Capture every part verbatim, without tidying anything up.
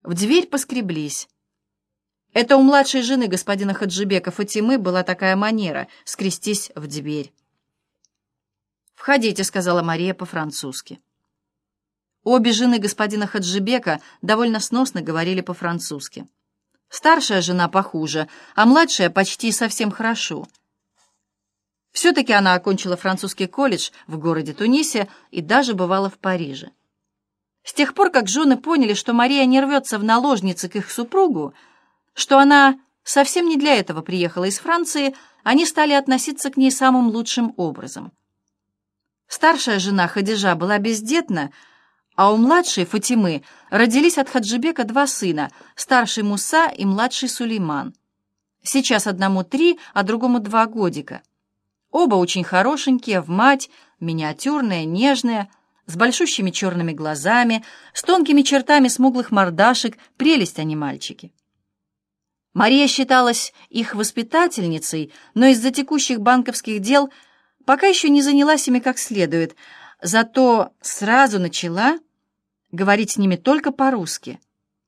В дверь поскреблись. Это у младшей жены господина Хаджибека Фатимы была такая манера — скрестись в дверь. «Входите», — сказала Мария по-французски. Обе жены господина Хаджибека довольно сносно говорили по-французски. Старшая жена похуже, а младшая почти совсем хорошо. Все-таки она окончила французский колледж в городе Тунисе и даже бывала в Париже. С тех пор, как жены поняли, что Мария не рвется в наложницы к их супругу, что она совсем не для этого приехала из Франции, они стали относиться к ней самым лучшим образом. Старшая жена Хадижа была бездетна, а у младшей Фатимы родились от Хаджибека два сына, старший Муса и младший Сулейман. Сейчас одному три, а другому два годика. Оба очень хорошенькие, в мать, миниатюрные, нежные, с большущими черными глазами, с тонкими чертами смуглых мордашек, прелесть они мальчики. Мария считалась их воспитательницей, но из-за текущих банковских дел пока еще не занялась ими как следует, зато сразу начала говорить с ними только по-русски.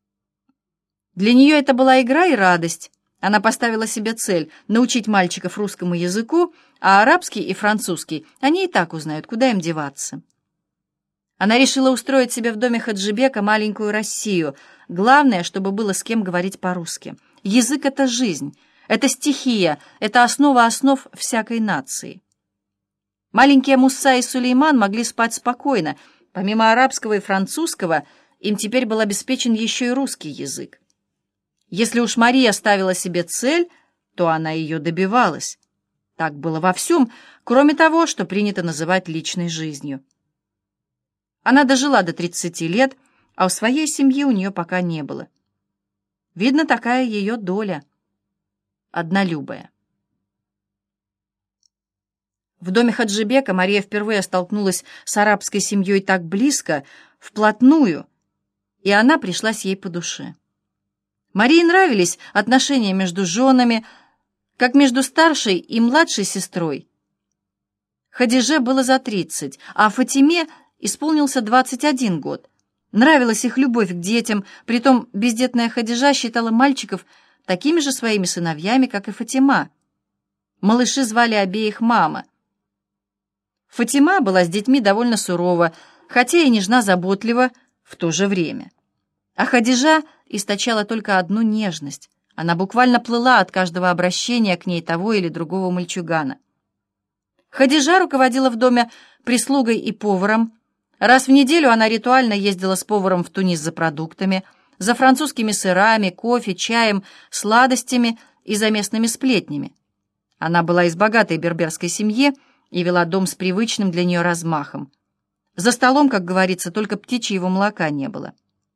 Для нее это была игра и радость. Она поставила себе цель научить мальчиков русскому языку, а арабский и французский они и так узнают, куда им деваться. Она решила устроить себе в доме Хаджибека маленькую Россию. Главное, чтобы было с кем говорить по-русски. Язык — это жизнь, это стихия, это основа основ всякой нации. Маленькие Муса и Сулейман могли спать спокойно. Помимо арабского и французского, им теперь был обеспечен еще и русский язык. Если уж Мария ставила себе цель, то она ее добивалась. Так было во всем, кроме того, что принято называть личной жизнью. Она дожила до тридцати лет, а у своей семьи у нее пока не было. Видно, такая ее доля, однолюбая. В доме Хаджибека Мария впервые столкнулась с арабской семьей так близко, вплотную, и она пришлась ей по душе. Марии нравились отношения между женами, как между старшей и младшей сестрой. Хадиже было за тридцать, а Фатиме исполнился двадцать один год. Нравилась их любовь к детям, притом бездетная Хадижа считала мальчиков такими же своими сыновьями, как и Фатима. Малыши звали обеих мама. Фатима была с детьми довольно сурова, хотя и нежна-заботлива в то же время. А Хадижа источала только одну нежность. Она буквально плыла от каждого обращения к ней того или другого мальчугана. Хадижа руководила в доме прислугой и поваром. Раз в неделю она ритуально ездила с поваром в Тунис за продуктами, за французскими сырами, кофе, чаем, сладостями и за местными сплетнями. Она была из богатой берберской семьи и вела дом с привычным для нее размахом. За столом, как говорится, только птичьего молока не было.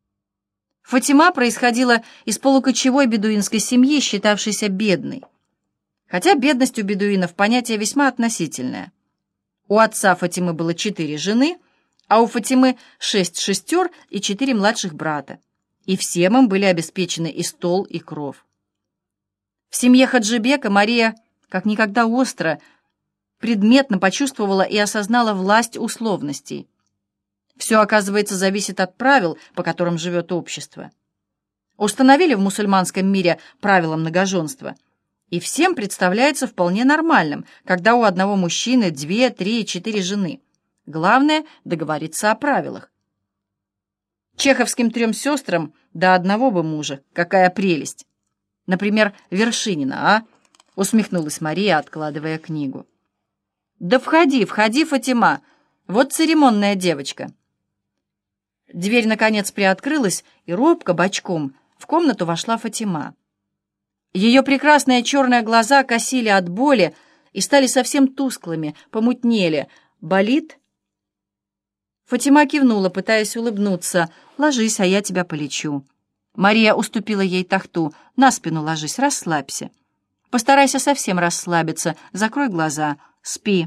Фатима происходила из полукочевой бедуинской семьи, считавшейся бедной. Хотя бедность у бедуинов понятие весьма относительное. У отца Фатимы было четыре жены, а у Фатимы шесть шестер и четыре младших брата. И всем им были обеспечены и стол, и кров. В семье Хаджибека Мария как никогда остро, предметно почувствовала и осознала власть условностей. Все, оказывается, зависит от правил, по которым живет общество. Установили в мусульманском мире правила многоженства, и всем представляется вполне нормальным, когда у одного мужчины две, три, четыре жены. Главное — договориться о правилах. Чеховским трем сестрам до одного бы мужа. Какая прелесть! Например, Вершинина, а? Усмехнулась Мария, откладывая книгу. Да входи, входи, Фатима. Вот церемонная девочка. Дверь, наконец, приоткрылась, и робко, бочком, в комнату вошла Фатима. Ее прекрасные черные глаза косили от боли и стали совсем тусклыми, помутнели. «Болит?» Фатима кивнула, пытаясь улыбнуться. «Ложись, а я тебя полечу». Мария уступила ей тахту. «На спину ложись, расслабься. Постарайся совсем расслабиться, закрой глаза, спи».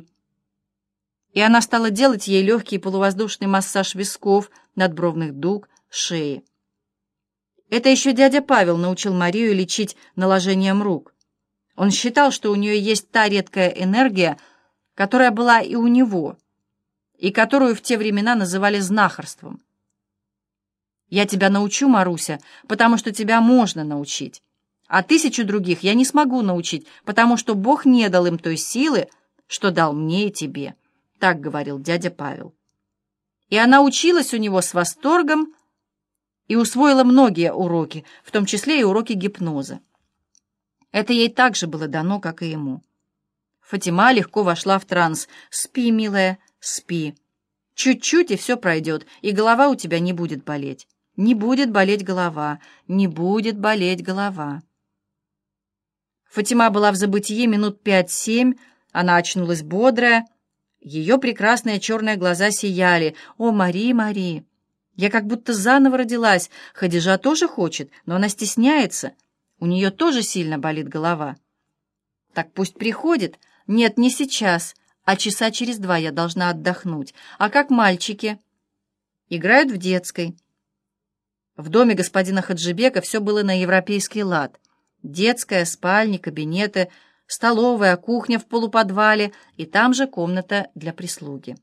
И она стала делать ей легкий полувоздушный массаж висков, надбровных дуг, шеи. Это еще дядя Павел научил Марию лечить наложением рук. Он считал, что у нее есть та редкая энергия, которая была и у него, и которую в те времена называли знахарством. Я тебя научу, Маруся, потому что тебя можно научить. А тысячу других я не смогу научить, потому что Бог не дал им той силы, что дал мне и тебе. Так говорил дядя Павел. И она училась у него с восторгом и усвоила многие уроки, в том числе и уроки гипноза. Это ей так же было дано, как и ему. Фатима легко вошла в транс. «Спи, милая, спи. Чуть-чуть, и все пройдет, и голова у тебя не будет болеть. Не будет болеть голова, не будет болеть голова». Фатима была в забытии минут пять-семь, она очнулась бодрая. Ее прекрасные черные глаза сияли. «О, Мари, Мари! Я как будто заново родилась. Хадижа тоже хочет, но она стесняется. У нее тоже сильно болит голова». «Так пусть приходит». «Нет, не сейчас, а часа через два я должна отдохнуть. А как мальчики?» «Играют в детской». В доме господина Хаджибека все было на европейский лад. Детская, спальни, кабинеты, столовая, кухня в полуподвале и там же комната для прислуги.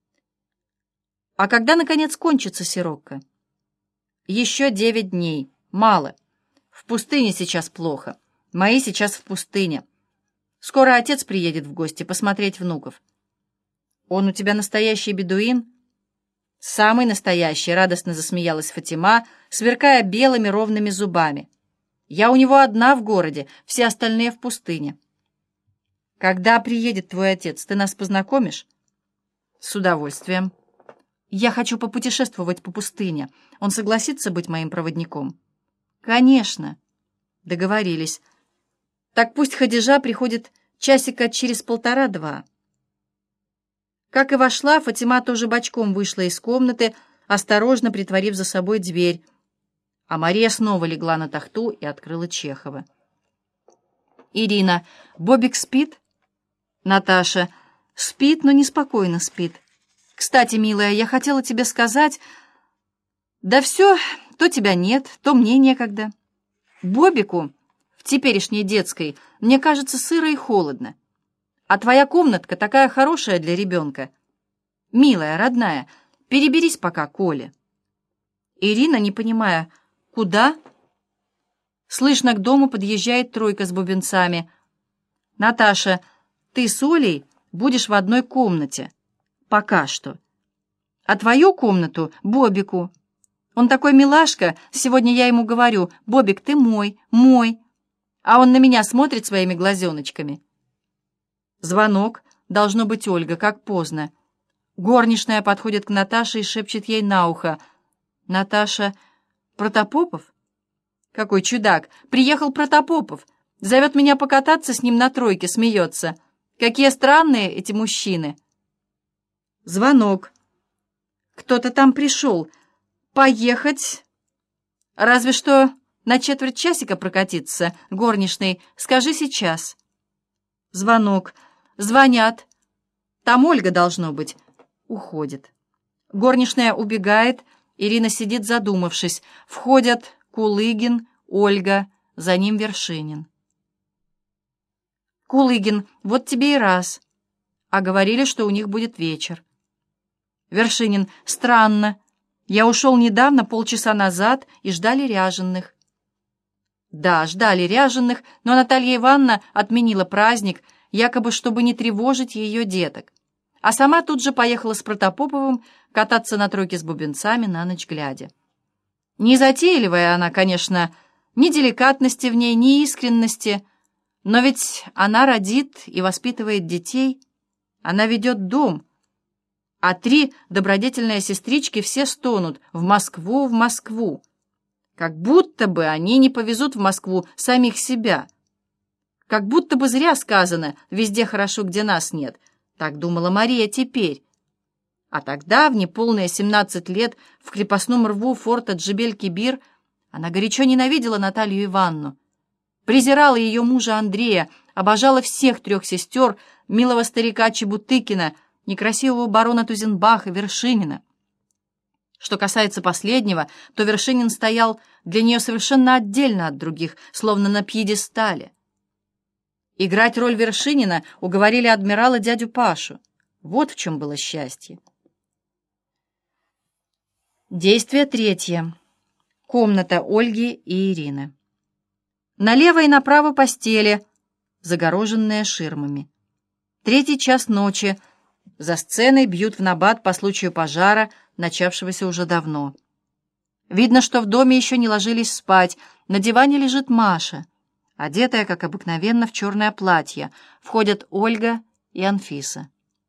А когда, наконец, кончится сирокко? Еще девять дней. Мало. В пустыне сейчас плохо. Мои сейчас в пустыне. Скоро отец приедет в гости посмотреть внуков. Он у тебя настоящий бедуин? Самый настоящий, радостно засмеялась Фатима, сверкая белыми ровными зубами. Я у него одна в городе, все остальные в пустыне. Когда приедет твой отец, ты нас познакомишь? С удовольствием. Я хочу попутешествовать по пустыне. Он согласится быть моим проводником? Конечно. Договорились. Так пусть Хадижа приходит часика через полтора-два. Как и вошла, Фатима тоже бочком вышла из комнаты, осторожно притворив за собой дверь, а Мария снова легла на тахту и открыла Чехова. Ирина: «Бобик спит?» Наташа: «Спит, но неспокойно спит. Кстати, милая, я хотела тебе сказать...» «Да все, то тебя нет, то мне некогда. Бобику в теперешней детской, мне кажется, сыро и холодно. А твоя комнатка такая хорошая для ребенка. Милая, родная, переберись пока к Оле». Ирина, не понимая, куда? Слышно, к дому подъезжает тройка с бубенцами. Наташа: «Ты с Олей будешь в одной комнате. Пока что. А твою комнату Бобику. Он такой милашка, сегодня я ему говорю: Бобик, ты мой, мой. А он на меня смотрит своими глазеночками». Звонок. Должно быть Ольга, как поздно. Горничная подходит к Наташе и шепчет ей на ухо. Наташа: «Протопопов? Какой чудак! Приехал Протопопов. Зовет меня покататься с ним на тройке, смеется. Какие странные эти мужчины». Звонок. Кто-то там пришел. Поехать? Разве что на четверть часика прокатиться. Горничной: «Скажи сейчас». Звонок. Звонят. Там Ольга, должно быть. Уходит. Горничная убегает. Ирина сидит, задумавшись. Входят Кулыгин, Ольга, за ним Вершинин. Кулыгин: «Вот тебе и раз. А говорили, что у них будет вечер». Вершинин: «Странно. Я ушел недавно, полчаса назад, и ждали ряженых». Да, ждали ряженых, но Наталья Ивановна отменила праздник, якобы чтобы не тревожить ее деток. А сама тут же поехала с Протопоповым кататься на тройке с бубенцами на ночь глядя. Незатейливая она, конечно, ни деликатности в ней, ни искренности, но ведь она родит и воспитывает детей, она ведет дом, а три добродетельные сестрички все стонут: «В Москву, в Москву!» Как будто бы они не повезут в Москву самих себя. Как будто бы зря сказано: «Везде хорошо, где нас нет». Так думала Мария теперь. А тогда, в неполные семнадцать лет, в крепостном рву форта Джебель-Кибир, она горячо ненавидела Наталью Ивановну, презирала ее мужа Андрея, обожала всех трех сестер, милого старика Чебутыкина, некрасивого барона Тузенбаха, Вершинина. Что касается последнего, то Вершинин стоял для нее совершенно отдельно от других, словно на пьедестале. Играть роль Вершинина уговорили адмирала дядю Пашу. Вот в чем было счастье. Действие третье. Комната Ольги и Ирины. Налево и направо постели, загороженные ширмами. Третий час ночи. За сценой бьют в набат по случаю пожара, начавшегося уже давно. Видно, что в доме еще не ложились спать. На диване лежит Маша, одетая, как обыкновенно, в черное платье. Входят Ольга и Анфиса.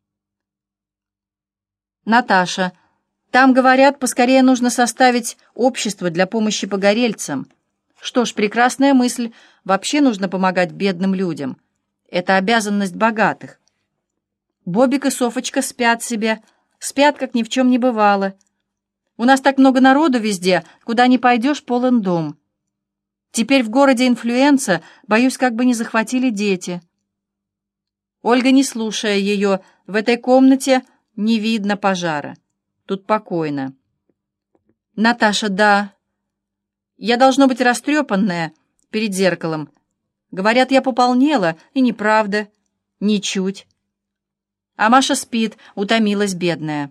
Наташа. Там, говорят, поскорее нужно составить общество для помощи погорельцам. Что ж, прекрасная мысль. Вообще нужно помогать бедным людям. Это обязанность богатых. Бобик и Софочка спят себе, спят, как ни в чем не бывало. У нас так много народу везде, куда ни пойдешь, полон дом. Теперь в городе инфлюенса, боюсь, как бы не захватили дети. Ольга, не слушая ее, в этой комнате не видно пожара. Тут покойно. Наташа, да. Я должно быть растрепанная перед зеркалом. Говорят, я пополнела, и неправда. Ничуть. А Маша спит, утомилась бедная.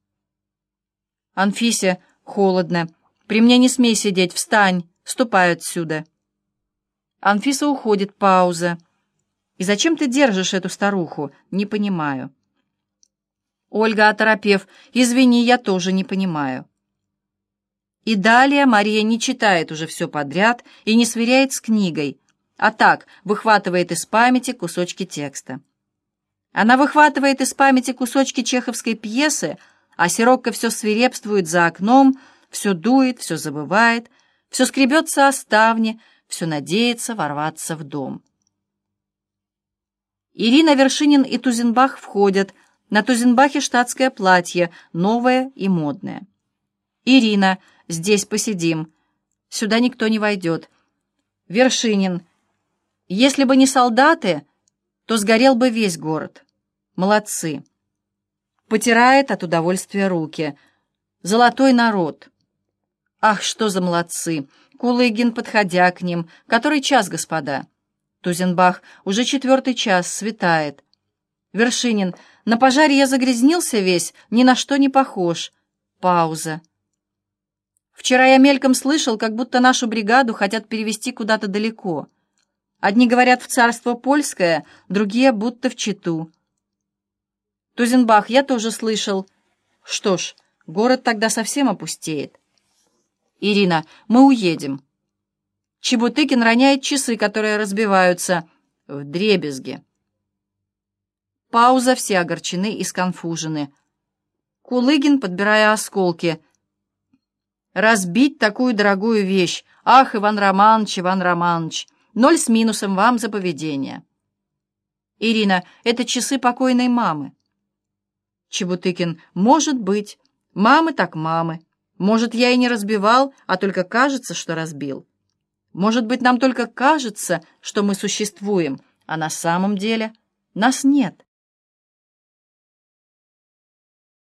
Анфисе, холодно. При мне не смей сидеть, встань, ступай отсюда. Анфиса уходит, пауза. И зачем ты держишь эту старуху? Не понимаю. Ольга, оторопев, извини, я тоже не понимаю. И далее Мария не читает уже все подряд и не сверяет с книгой, а так выхватывает из памяти кусочки текста. Она выхватывает из памяти кусочки чеховской пьесы, а Сирокко все свирепствует за окном, все дует, все забывает, все скребется о ставни, все надеется ворваться в дом. Ирина, Вершинин и Тузенбах входят. На Тузенбахе штатское платье, новое и модное. Ирина, здесь посидим. Сюда никто не войдет. Вершинин, если бы не солдаты, то сгорел бы весь город. Молодцы. Потирает от удовольствия руки. Золотой народ. Ах, что за молодцы. Кулыгин, подходя к ним. Который час, господа? Тузенбах, уже четвертый час, светает. Вершинин, на пожаре я загрязнился весь, ни на что не похож. Пауза. Вчера я мельком слышал, как будто нашу бригаду хотят перевести куда-то далеко. Одни говорят в царство польское, другие будто в Читу. Тузенбах, я тоже слышал. Что ж, город тогда совсем опустеет. Ирина, мы уедем. Чебутыкин роняет часы, которые разбиваются вдребезги. Пауза, все огорчены и сконфужены. Кулыгин, подбирая осколки. Разбить такую дорогую вещь. Ах, Иван Романович, Иван Романович, ноль с минусом вам за поведение. Ирина, это часы покойной мамы. Чебутыкин, может быть. Мамы так мамы. Может, я и не разбивал, а только кажется, что разбил. Может быть, нам только кажется, что мы существуем, а на самом деле нас нет.